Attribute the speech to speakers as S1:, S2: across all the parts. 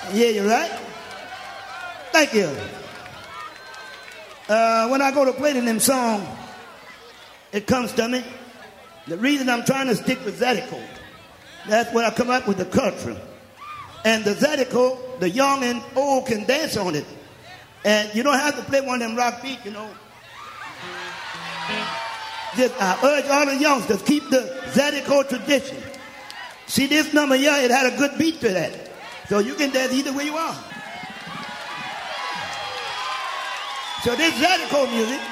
S1: Yeah, you're right. Thank you. When I go to play them song, it comes to me. The reason I'm trying to stick with Zydeco, that's where I come up with the culture. And the Zydeco, the young and old can dance on it. And you don't have to play one of them rock beats, you know. Just, I urge all the youngsters, keep the Zydeco tradition. See this number here, it had a good beat to that. So you can dance either way you are. So this Zydeco music,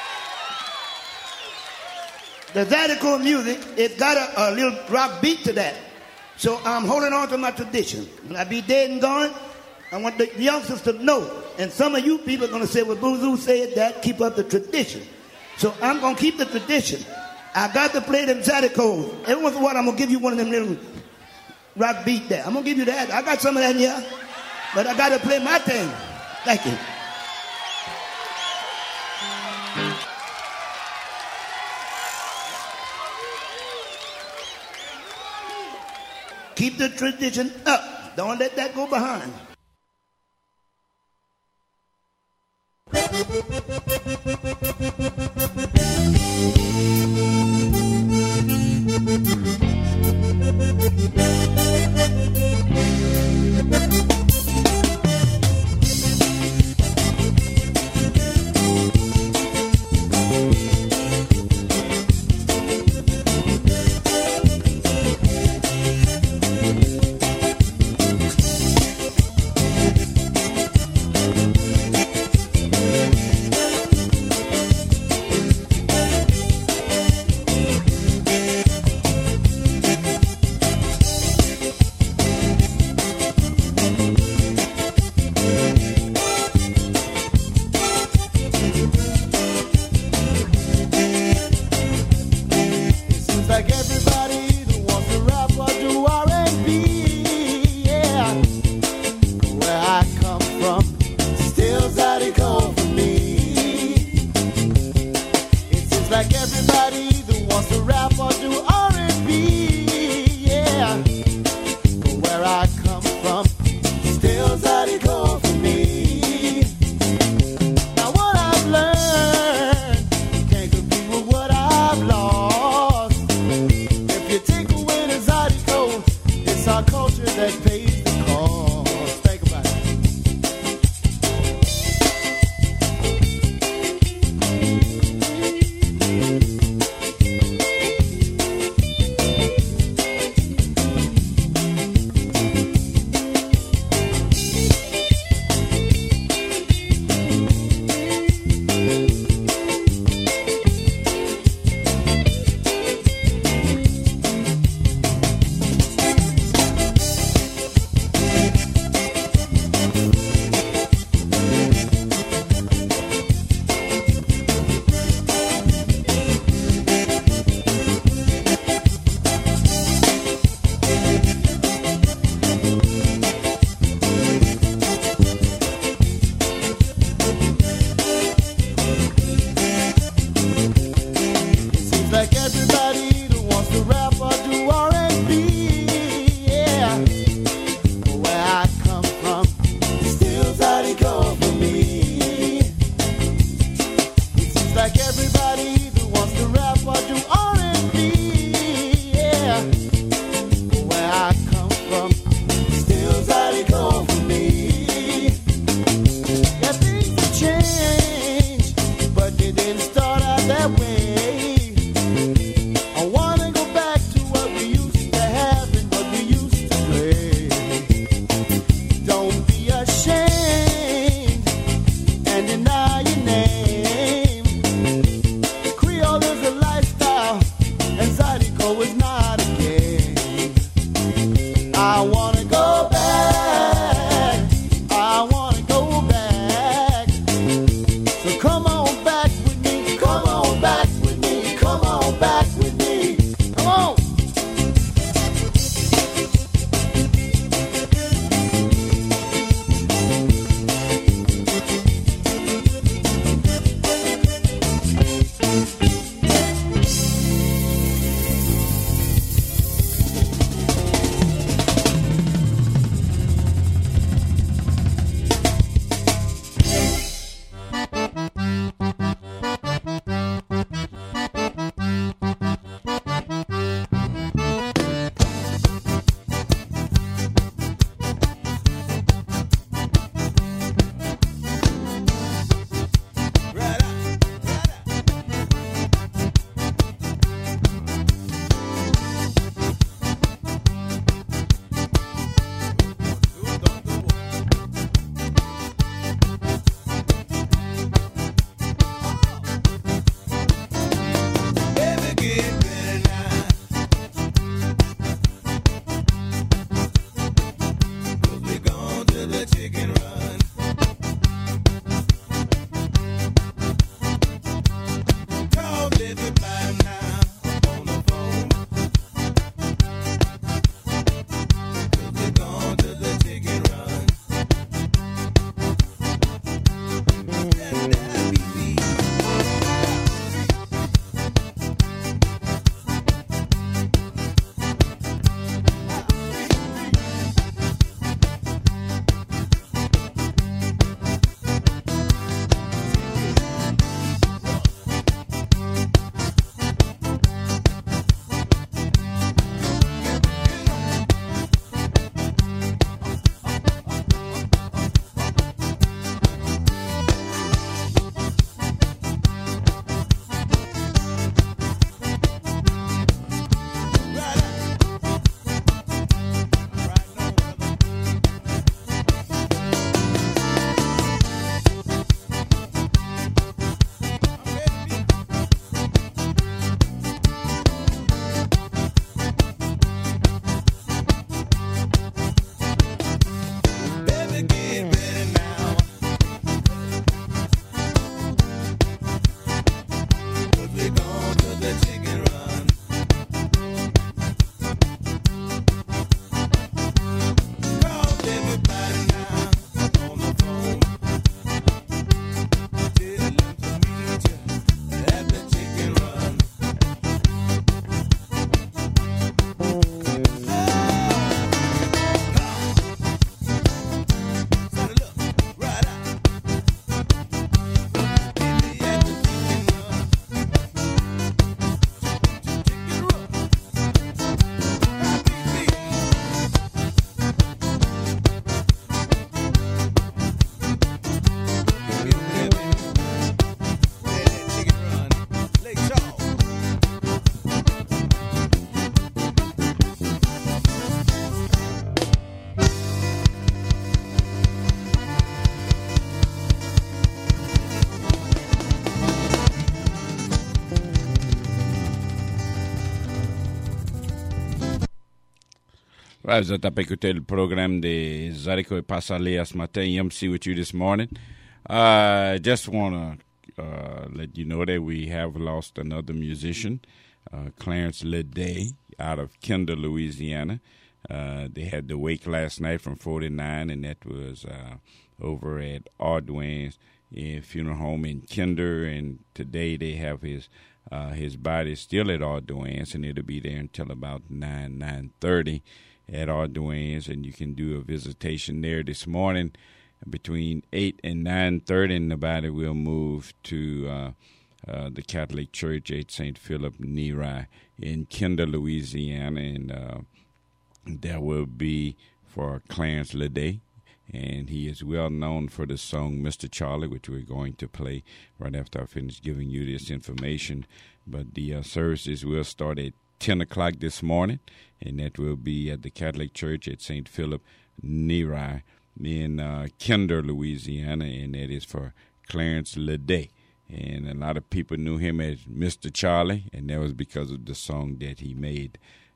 S1: the Zydeco music, it's got a little rock beat to that. So I'm holding on to my tradition. When I be dead and gone, I want the youngsters to know. And some of you people are going to say, well, Boozoo said that, keep up the tradition. So I'm going to keep the tradition. I got to play them Zydeco. Every once in a while, I'm going to give you one of them little rock beat there. I'm going to give you that. I got some of that in here. But I got to play my thing. Thank you. Keep the tradition up. Don't let that go behind.
S2: Ouais, vous êtes à écouter le programme des Zarico et Passalea ce matin. MC with you this morning. Just want to let you know that we have lost another musician, Clarence Leday, out of Kinder, Louisiana. They had the wake last night from 49, and that was over at Ardwin's funeral home in Kinder. And today they have his body still at Ardwin's, and it'll be there until about 9:30 at Ardwin's, and you can do a visitation there this morning between 8 and 9:30, and the body will move to the Catholic Church at St. Philip Neri in Kinder, Louisiana, and there will be for Clarence Leday, and he is well known for the song Mr. Charlie, which we're going to play right after I finish giving you this information. But the services will start at 10 o'clock this morning, and that will be at the Catholic Church at St. Philip Neri in Kinder, Louisiana, and that is for Clarence Leday. And a lot of people knew him as Mr. Charlie, and that was because of the song that he made,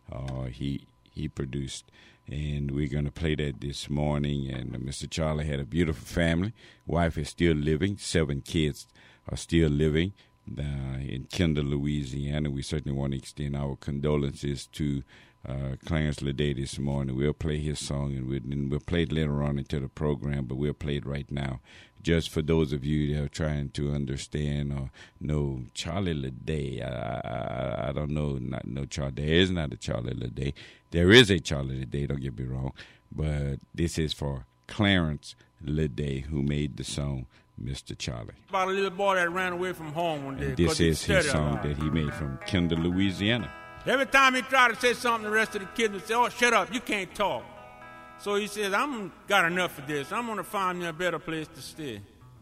S2: he produced. And we're going to play that this morning. And Mr. Charlie had a beautiful family. Wife is still living. 7 kids are still living in Kinder, Louisiana. We certainly want to extend our condolences to Clarence Leday this morning. We'll play his song, and we'll play it later on into the program, but we'll play it right now. Just for those of you that are trying to understand or know Charlie Leday, I don't know, no Charlie. There is not a Charlie Leday. There is a Charlie Leday, don't get me wrong, but this is for Clarence Leday, who made the song Mr. Charlie.
S3: About a little boy that ran away from home one day.
S2: And this is his song that he made from Kinder, Louisiana.
S3: Every time he tried to say something, the rest of the kids would say, "Oh, shut up, you can't talk." So he says, "I'm got enough of this. I'm going to find me a better place to stay."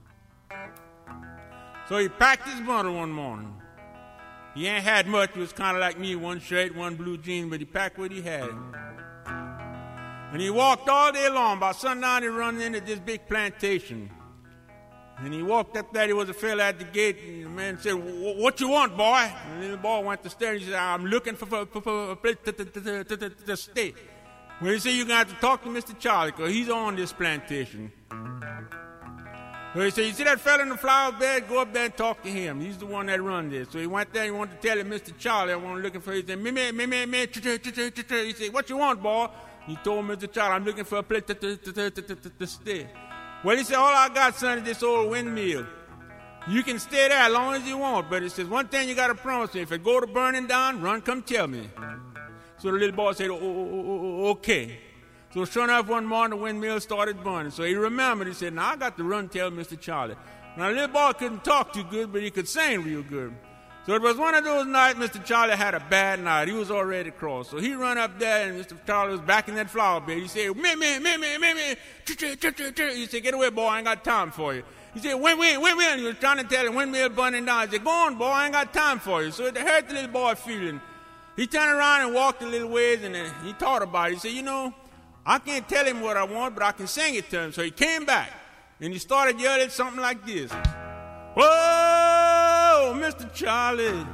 S3: So he packed his bundle one morning. He ain't had much. It was kind of like me, 1 shirt, 1 blue jean, but he packed what he had. And he walked all day long. By sundown, he run into this big plantation. And he walked up there. There was a fella at the gate, and the man said, "What you want, boy?" And the little boy went to stare, and he said, "I'm looking for a place to stay." Well, he said, "You're going to have to talk to Mr. Charlie, because he's on this plantation." So he said, "You see that fella in the flower bed? Go up there and talk to him. He's the one that runs this." So he went there, and he wanted to tell him, "Mr. Charlie, I want to looking for you." He said, me. He said, "What you want, boy?" He told Mr. Charlie, "I'm looking for a place to stay." Well, he said, "All I got, son, is this old windmill. You can stay there as long as you want, but he says, one thing you got to promise me, if it go to burning down, run, come tell me." So the little boy said, "Okay." So sure enough, one morning, the windmill started burning. So he remembered. He said, "Now I got to run tell Mr. Charlie." Now the little boy couldn't talk too good, but he could sing real good. So it was one of those nights Mr. Charlie had a bad night. He was already cross. So he run up there, and Mr. Charlie was back in that flower bed. He said, me. He said, "Get away, boy, I ain't got time for you." He said, windmill. He was trying to tell him, windmill burning down. He said, "Go on, boy, I ain't got time for you." So it hurt the little boy feeling. He turned around and walked a little ways, and he thought about it. He said, "You know, I can't tell him what I want, but I can sing it to him." So he came back, and he started yelling something like this. "Whoa, Mr. Charlie,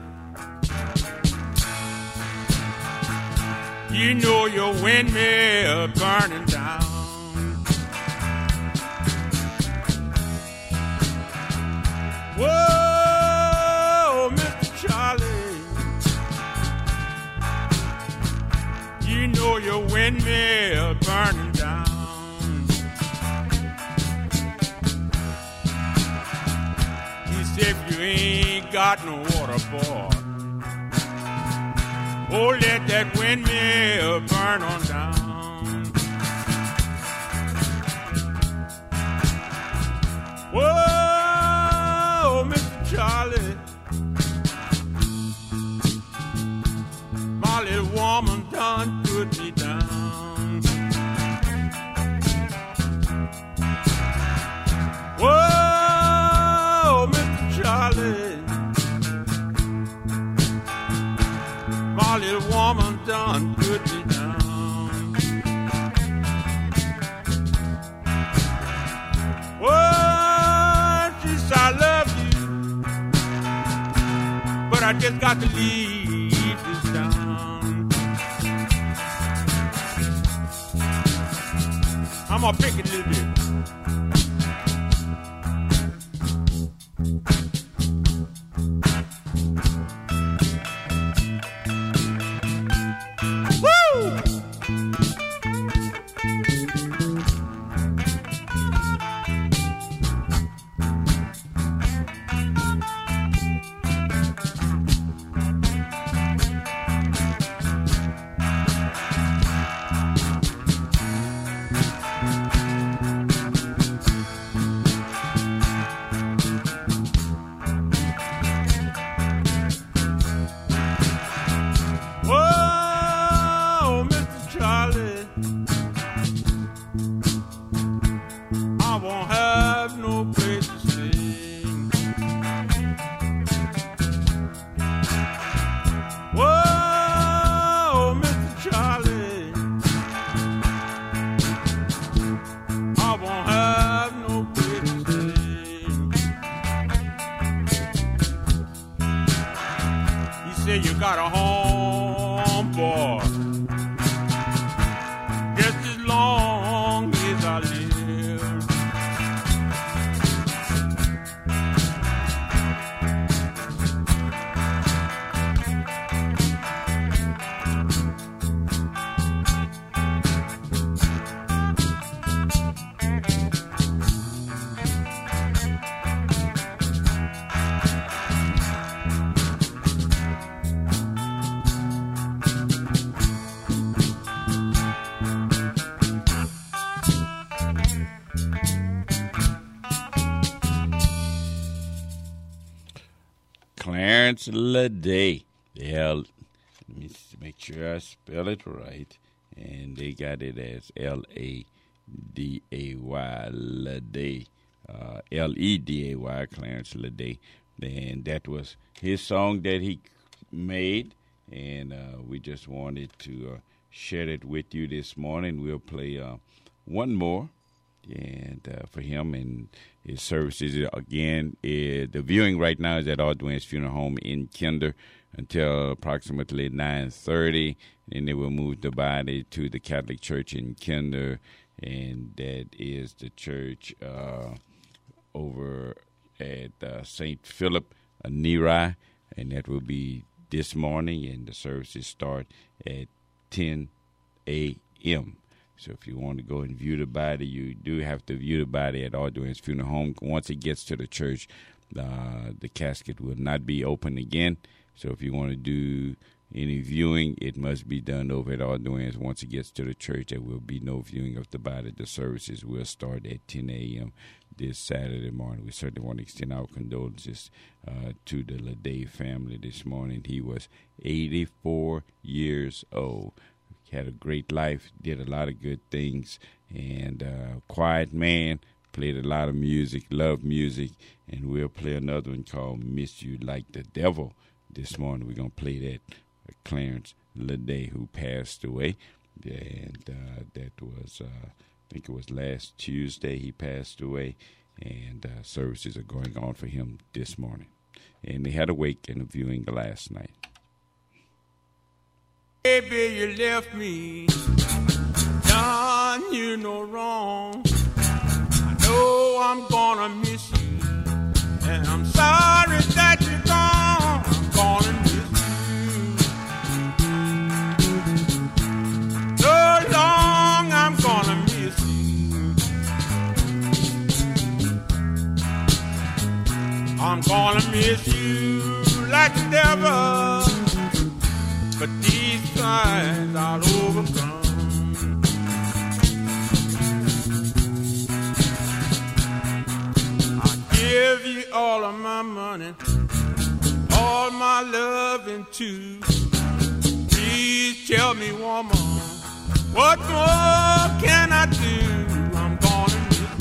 S3: you know your windmill burning down. Whoa, Mr. Charlie, you know your windmill burning down. He said, if you ain't got no water, boy, oh, let that windmill burn on down. Whoa, Mr. Charlie, my little woman done put me down. Whoa, Mr. Charlie, my little woman done put me down. Whoa, she said, I love you, but I just got to leave this town. I'm gonna pick it a little bit. You got a home, boy. Just as long as I live.
S2: Clarence LeDay. Let me make sure I spell it right. And they got it as L-A-D-A-Y, LeDay. L-E-D-A-Y, Clarence LeDay. And that was his song that he made. And we just wanted to share it with you this morning. We'll play one more. And for him and his services, again, the viewing right now is at Aldwin's Funeral Home in Kinder until approximately 9:30. And they will move the body to the Catholic Church in Kinder, and that is the church over at St. Philip Neri, and that will be this morning, and the services start at 10 a.m. So if you want to go and view the body, you do have to view the body at Aldwin's Funeral Home. Once it gets to the church, the casket will not be open again. So if you want to do any viewing, it must be done over at Aldwin's. Once it gets to the church, there will be no viewing of the body. The services will start at 10 a.m. this Saturday morning. We certainly want to extend our condolences to the LeDay family this morning. He was 84 years old. Had a great life, did a lot of good things, and quiet man, played a lot of music, loved music, and we'll play another one called Miss You Like the Devil this morning. We're going to play that Clarence LeDay, who passed away, and that was, I think it was last Tuesday he passed away, and services are going on for him this morning. And they had a wake and a viewing last night.
S3: Baby, you left me, done you no wrong. I know I'm gonna miss you, and I'm sorry that you're gone. I'm gonna miss you. So long, I'm gonna miss you. I'm gonna miss you like the devil. But these times I'll overcome. I give you all of my money, all my loving too. Please tell me, woman, what more can I do? I'm gonna miss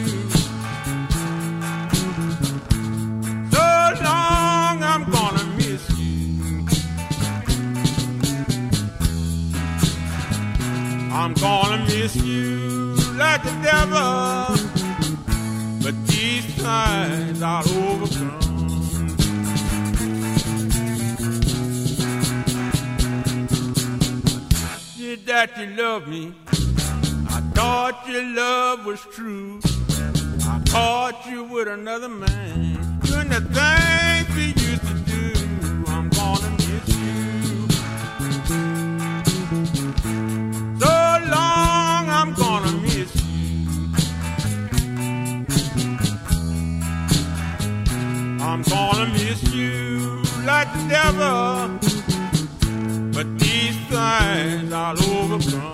S3: you. So long, I'm gonna miss you. I'm gonna miss you like the devil, but these times I'll overcome. Did that you love me? I thought thought your love was true. I caught you with another man. Doing the things we used to do. I'm gonna miss you. So long, I'm gonna miss you. I'm gonna miss you like the devil. But these things I'll overcome.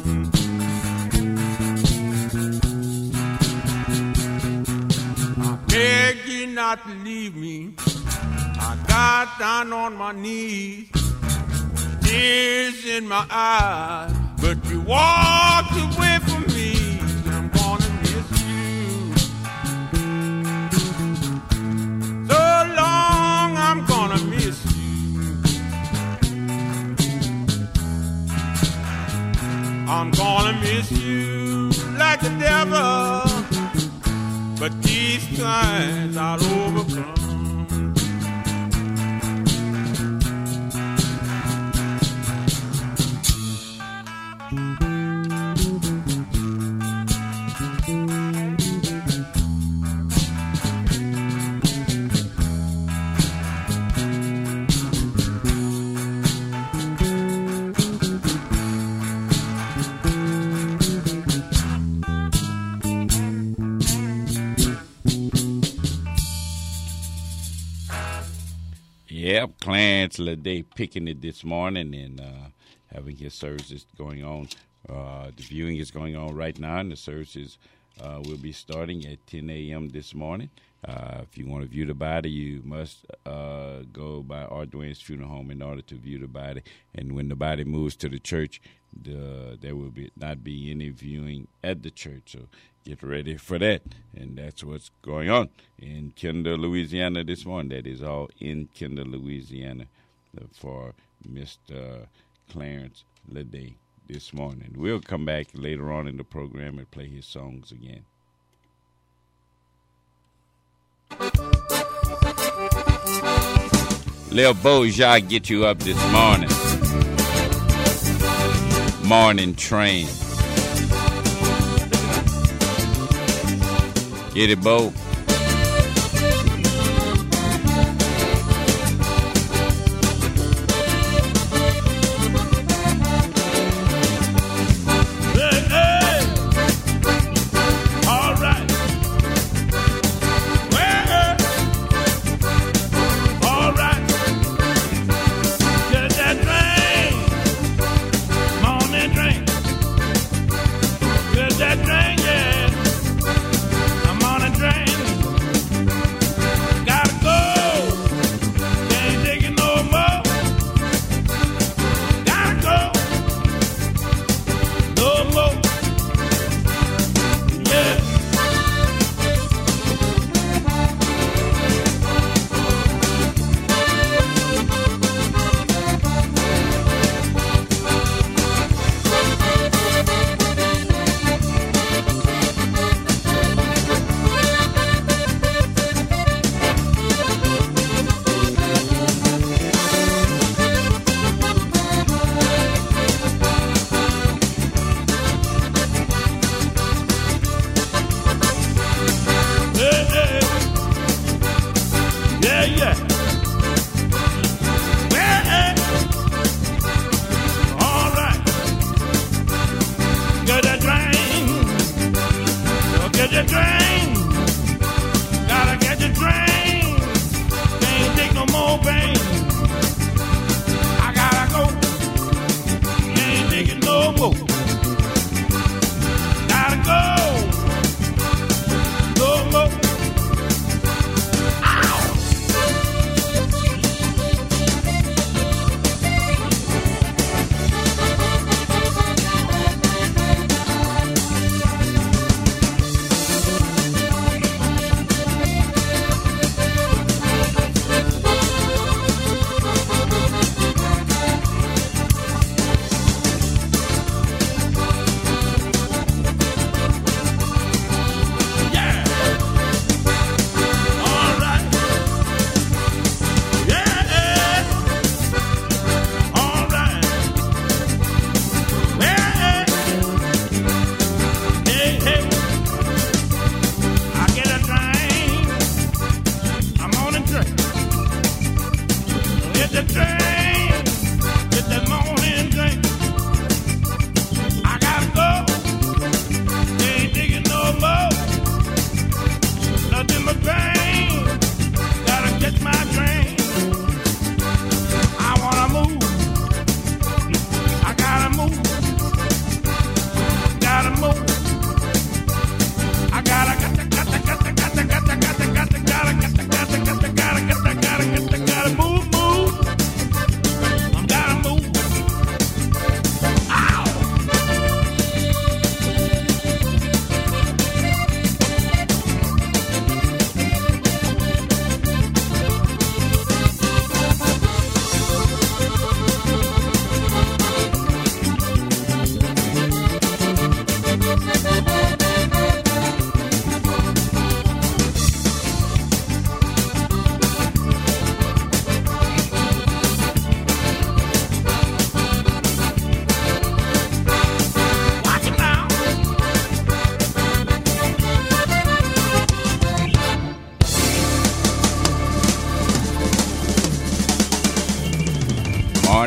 S3: Beg you not to leave me. I got down on my knees, tears in my eyes, but you walked away from me. I'm gonna miss you. So long, I'm gonna miss you. I'm gonna miss you like the devil. But these times I'll overcome.
S2: Yep, Clarence LeDay picking it this morning and having his services going on. The viewing is going on right now, and the services will be starting at 10 a.m. this morning. If you want to view the body, you must go by Art Dwayne's Funeral Home in order to view the body. And when the body moves to the church, there will not be any viewing at the church. So get ready for that. And that's what's going on in Kinder, Louisiana this morning. That is all in Kinder, Louisiana for Mr. Clarence LeDay this morning. We'll come back later on in the program and play his songs again. Lil Boja get you up this morning. Morning train. Get it, Bo.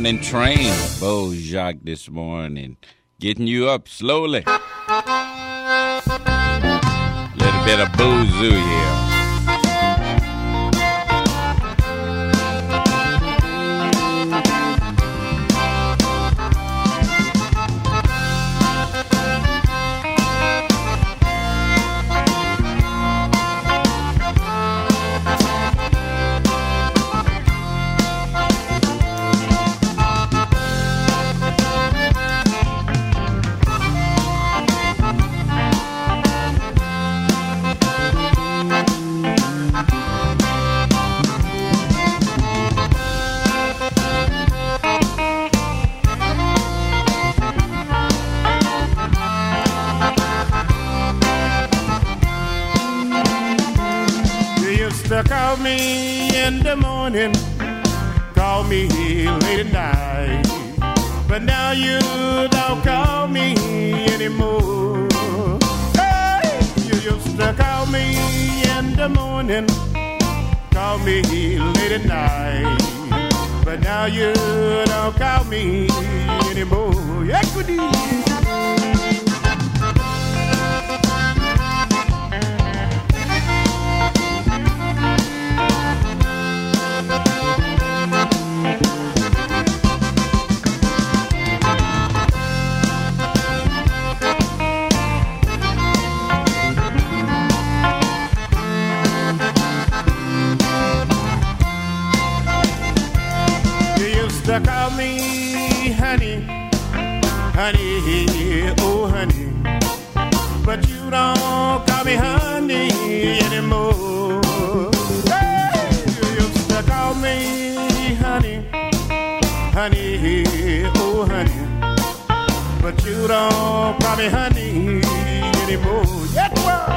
S2: morning train, Bo Jacques this morning. Getting you up slowly. Little bit of boozoo here.
S4: Call me in the morning, call me late at night, but now you don't call me anymore. Hey, you used to call me in the morning, call me late at night, but now you don't call me anymore. Equity. Call me honey, honey, oh honey, but you don't call me honey anymore. Hey, you used to call me honey, honey, oh honey, but you don't call me honey anymore. Yes, well.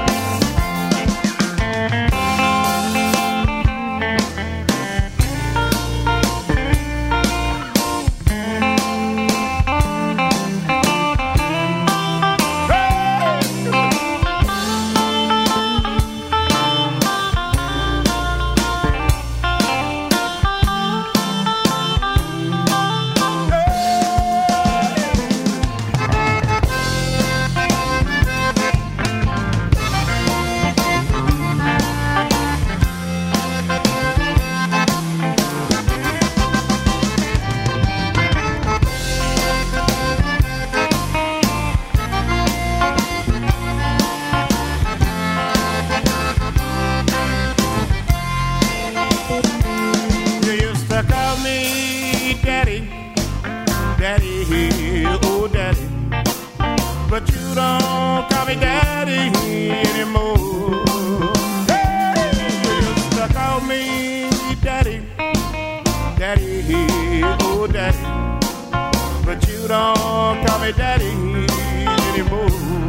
S4: But you don't call me daddy anymore. Hey, you used to call me daddy, daddy, oh daddy, but you don't call me daddy anymore.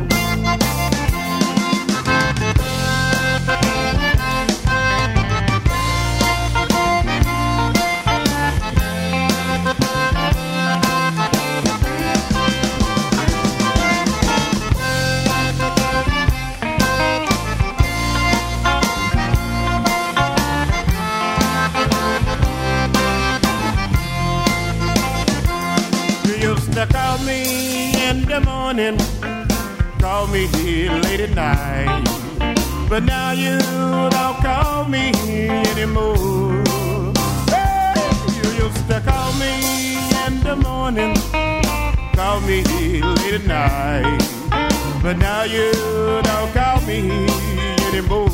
S4: Call me in the morning, call me late at night, but now you don't call me anymore. Hey, you used to call me in the morning, call me late at night, but now you don't call me anymore.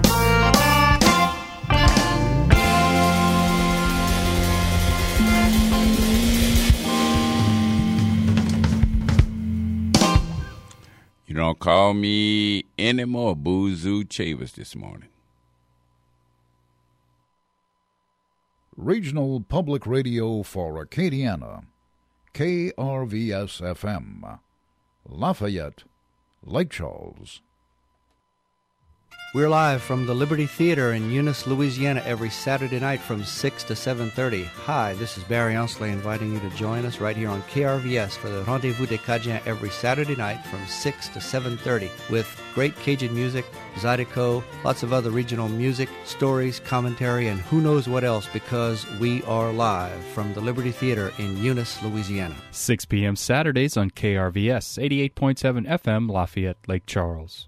S2: You don't call me anymore, Boozoo Chavis this morning.
S5: Regional Public Radio for Acadiana, KRVS-FM, Lafayette, Lake Charles.
S6: We're live from the Liberty Theater in Eunice, Louisiana every Saturday night from 6 to 7:30. Hi, this is Barry Ounsley inviting you to join us right here on KRVS for the Rendezvous des Cajuns every Saturday night from 6 to 7:30 with great Cajun music, Zydeco, lots of other regional music, stories, commentary, and who knows what else because we are live from the Liberty Theater in Eunice, Louisiana.
S7: 6 p.m. Saturdays on KRVS, 88.7 FM, Lafayette, Lake Charles.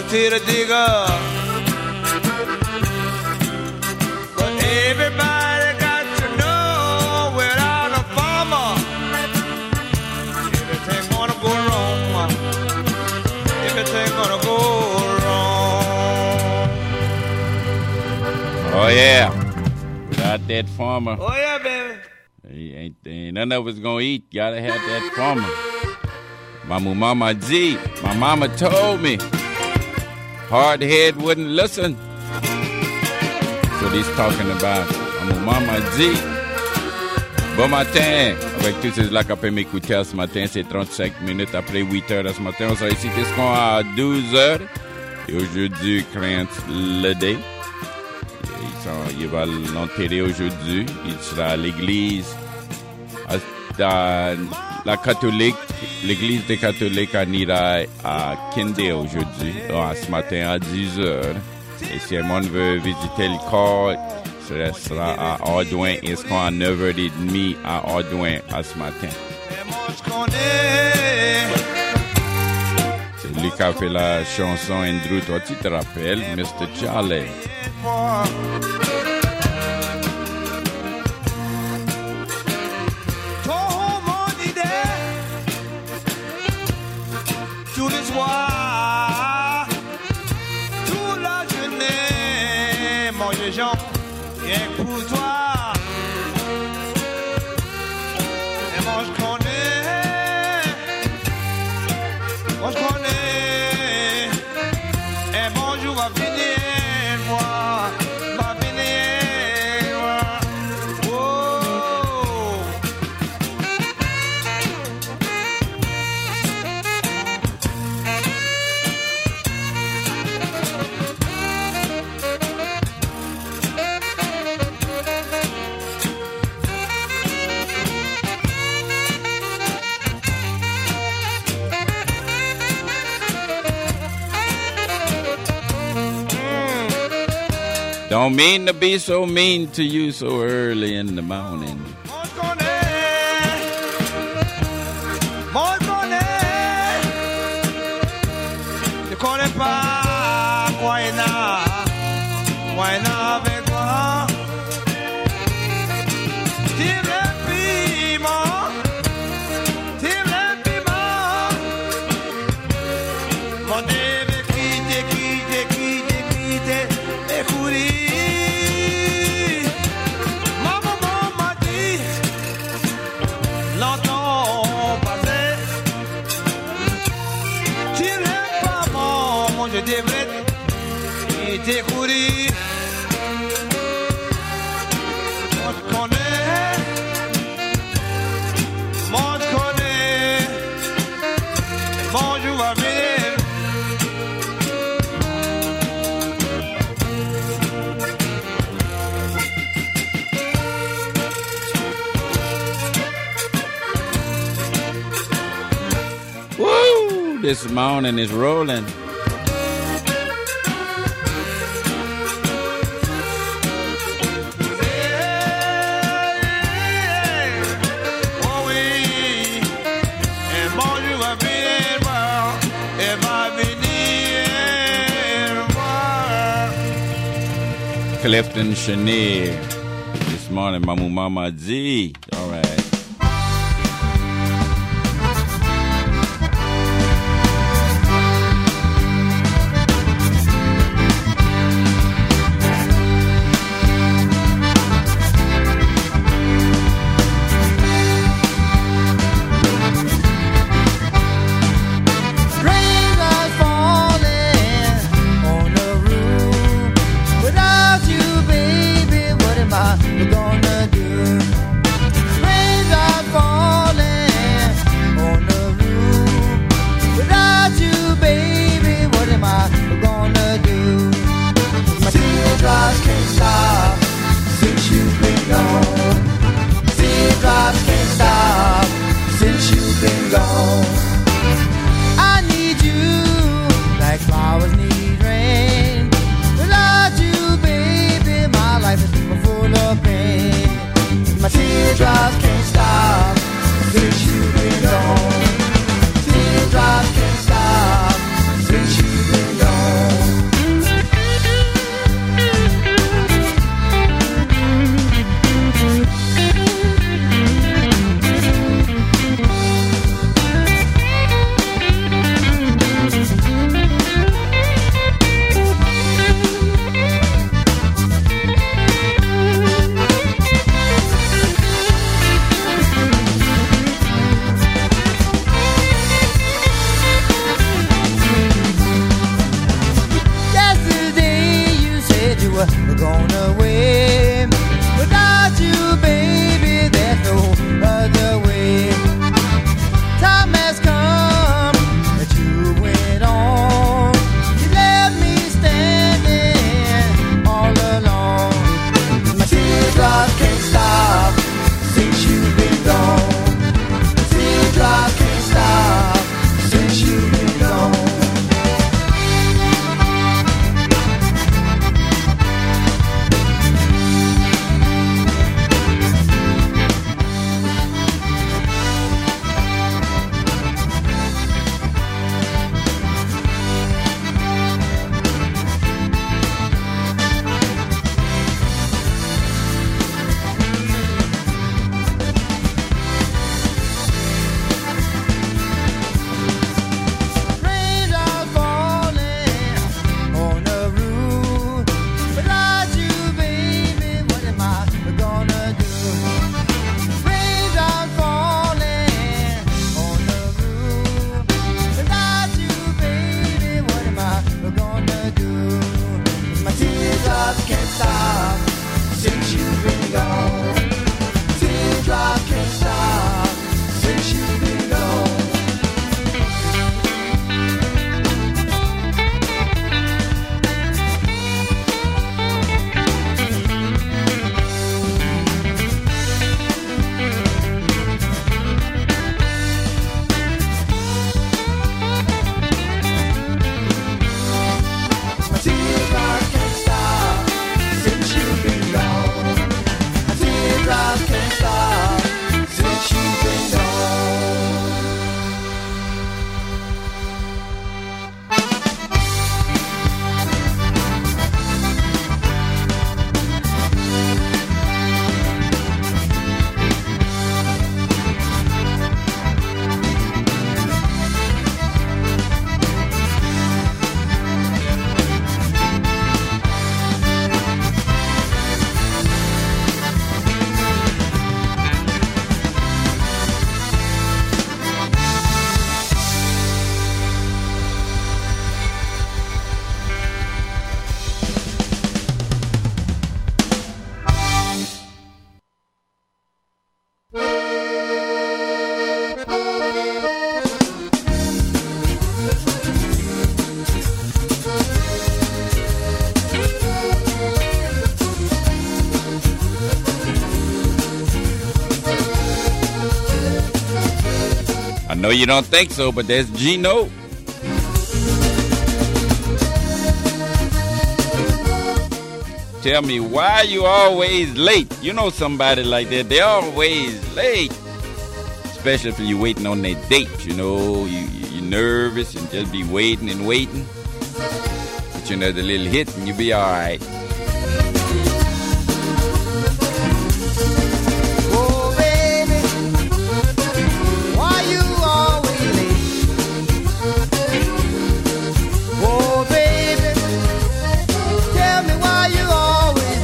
S8: potato digger. But everybody got to know without a farmer, everything gonna go wrong. Everything gonna go wrong.
S2: Oh yeah, without that farmer.
S8: Oh yeah, baby.
S2: Ain't none of us gonna eat. Gotta have that farmer. Mama G, my mama told me, hard head wouldn't listen. That's what he's talking about. Mama G. Bon matin. Avec tous ces là qu'on peut m'écouter ce matin, c'est 35 minutes après 8 heures ce matin. On sera ici à 12 heures. Et aujourd'hui, Clarence Ledé. Il va l'enterrer aujourd'hui. Il sera à l'église. La catholique, l'église des catholiques à Niraï à Kende aujourd'hui, ce matin à 10 heures. Et si quelqu'un veut visiter le corps, ce sera à Ardouin, et ce sera à 9h30 à Ardouin à ce matin. C'est lui qui a fait la chanson Andrew, toi tu te rappelles, Mr. Charlie.
S8: Tous les soirs, toute la journée, mon Jean, rien que pour toi. Et moi je connais, et mon jour va venir, moi, va venir, moi. Oh.
S2: Don't mean to be so mean to you so early in the morning.
S8: Ne connais pas Guayna avec moi. Tire le piment. Mon Dieu, quitte, et courir. Maman m'a dit, longtemps passé. Tu n'es pas mon, je devrais te courir. On te connaît, bonjour va venir.
S2: Woo! This morning is rolling. Clifton Chenier. This morning, Mama Z. All right.
S8: Without you, baby, what am I gonna do?
S2: know you don't think so, but there's Gino. Tell me, why you always late? You know somebody like that, they're always late. Especially if you're waiting on their date, you know. You're nervous and just be waiting and waiting. Get you another little hit and you'll be all right.
S8: Oh, baby, why you always late? Oh, baby, tell me why you always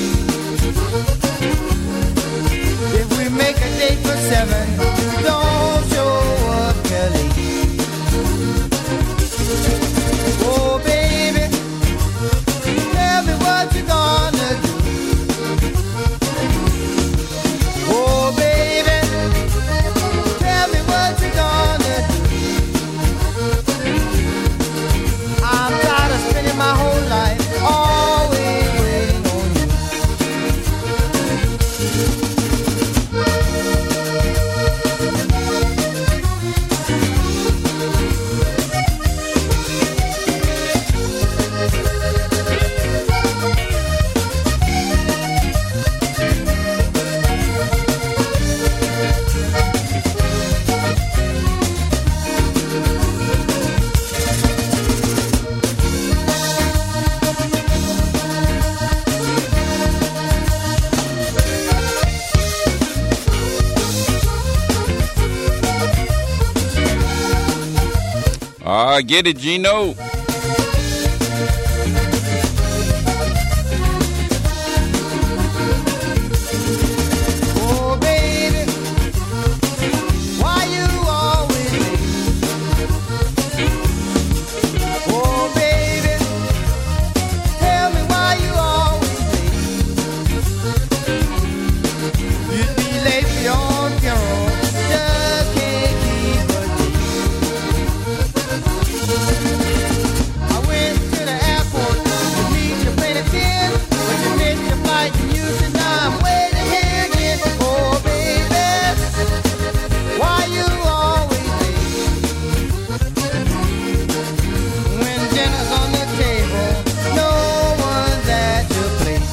S8: late. If we make a date for 7, don't show up till 8. Oh, baby, tell me what you gonna do. Oh, baby, tell me what you gonna do. I'm tired of spending my whole life always waiting on you.
S2: Get it, Gino.
S8: Oh, baby, why you always late? Oh, baby, tell me why you always late. You'd be late for your funeral, just can't keep a date. I went to the airport to meet your plane again, but you missed your flight and you said now I'm waiting here again. Oh, baby, why you always late? When dinner's on the table, no one's at your place.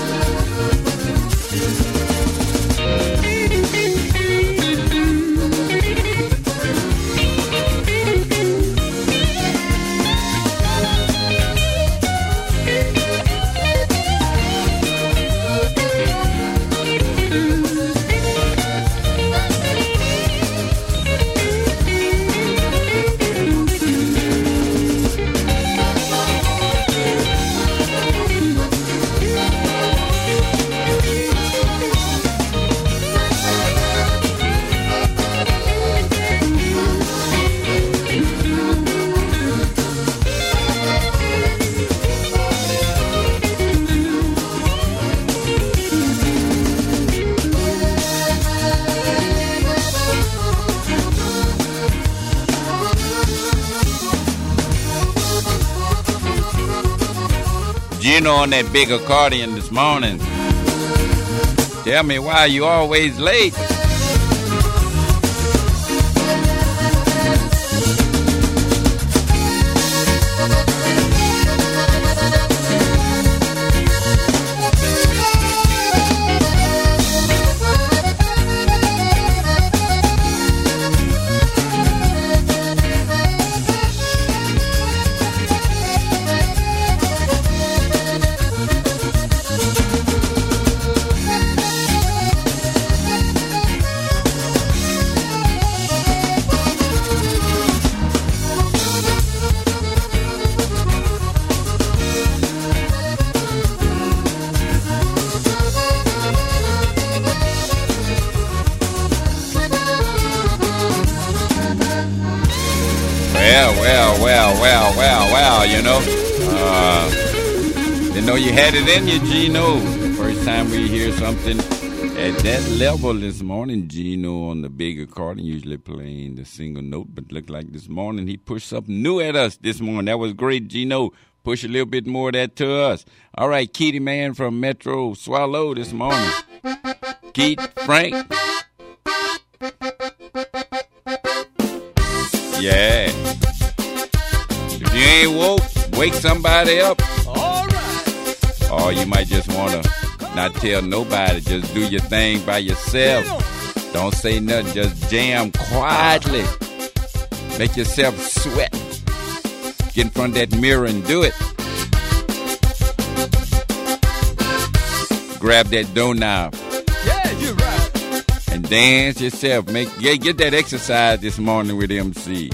S2: Gino on that big accordion this morning. Tell me why you always late. Well, you know. Didn't know you had it in you, Gino. First time we hear something at that level this morning. Gino on the big accordion, usually playing the single note, but looked like this morning he pushed something new at us this morning. That was great, Gino. Push a little bit more of that to us. All right, Keaty Man from Metro Swallow this morning. Keith, Frank. Yeah. If you ain't woke, wake somebody up.
S8: All right.
S2: Or you might just want to not tell nobody. Just do your thing by yourself. Don't say nothing. Just jam quietly. Make yourself sweat. Get in front of that mirror and do it. Grab that doorknob.
S8: Yeah, you're right.
S2: And dance yourself. Get that exercise this morning with MC.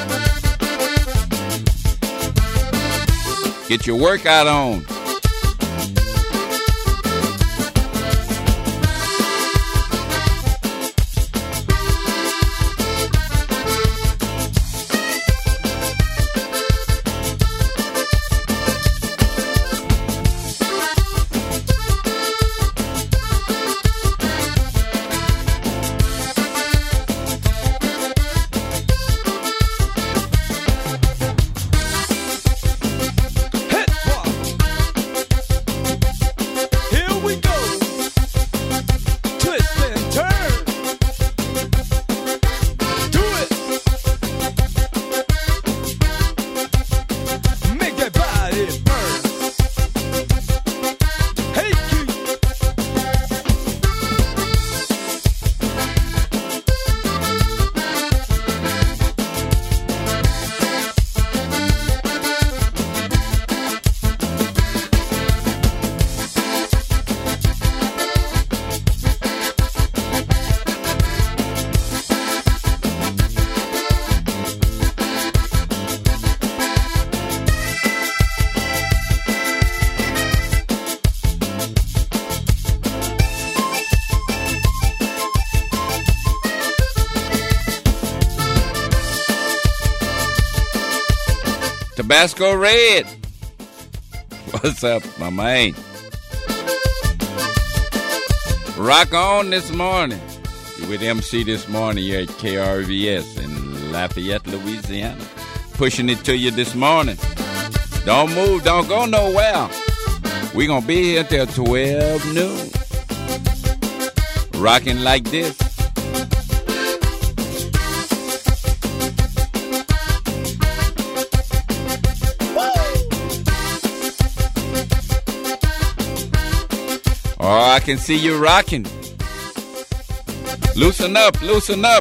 S2: Get your workout on. Tabasco Red. What's up, my man? Rock on this morning. You're with MC this morning. You're at KRVS in Lafayette, Louisiana. Pushing it to you this morning. Don't move. Don't go nowhere. We're going to be here till 12 noon. Rocking like this. Oh, I can see you rocking. Loosen up, loosen up.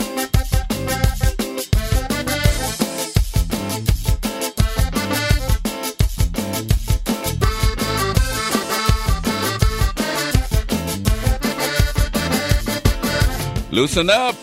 S2: Loosen up.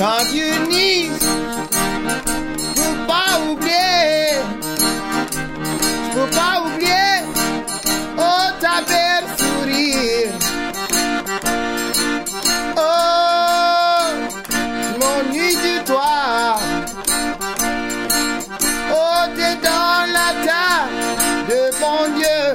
S8: quand Dieu unisse, faut pas oublier, faut pas oublier, oh ta belle sourire, oh mon nuit du toit, oh t'es dans la table de bon Dieu.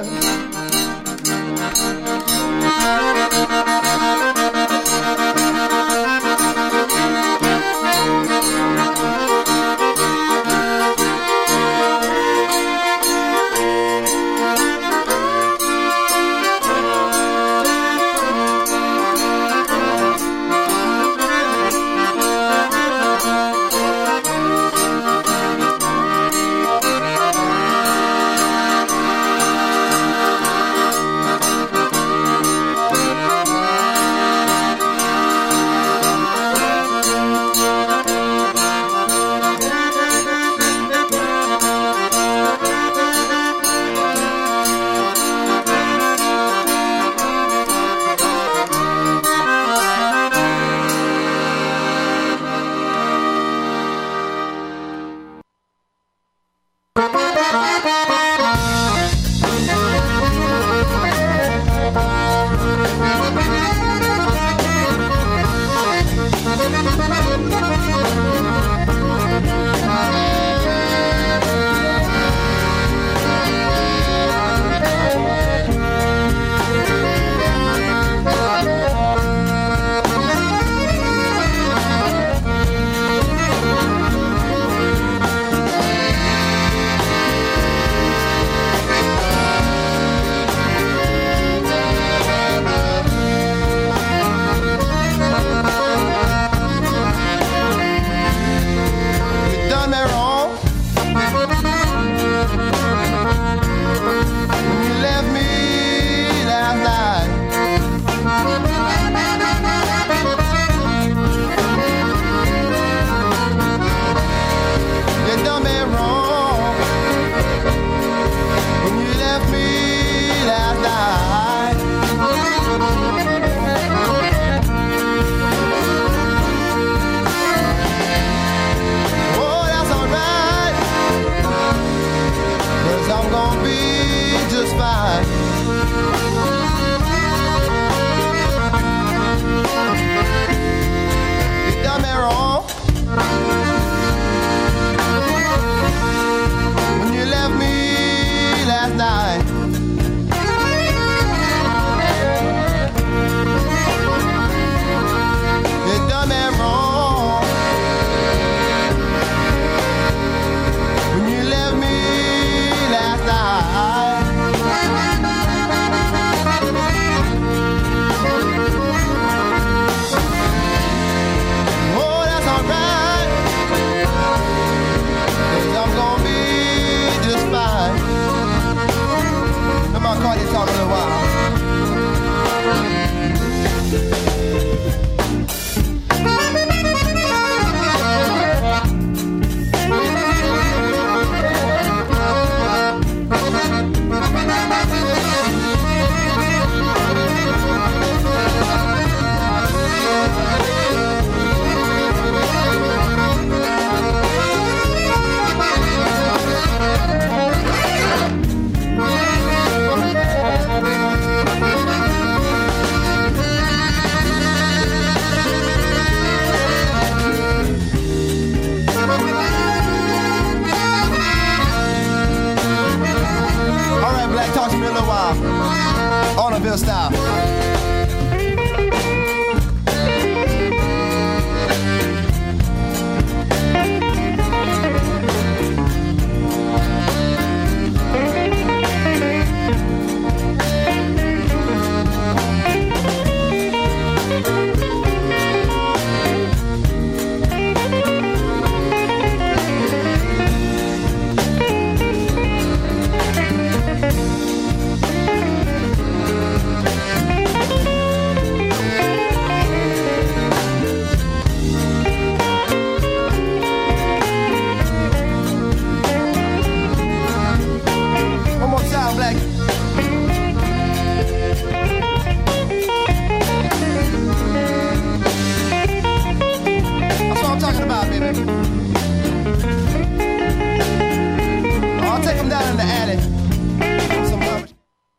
S8: the alley.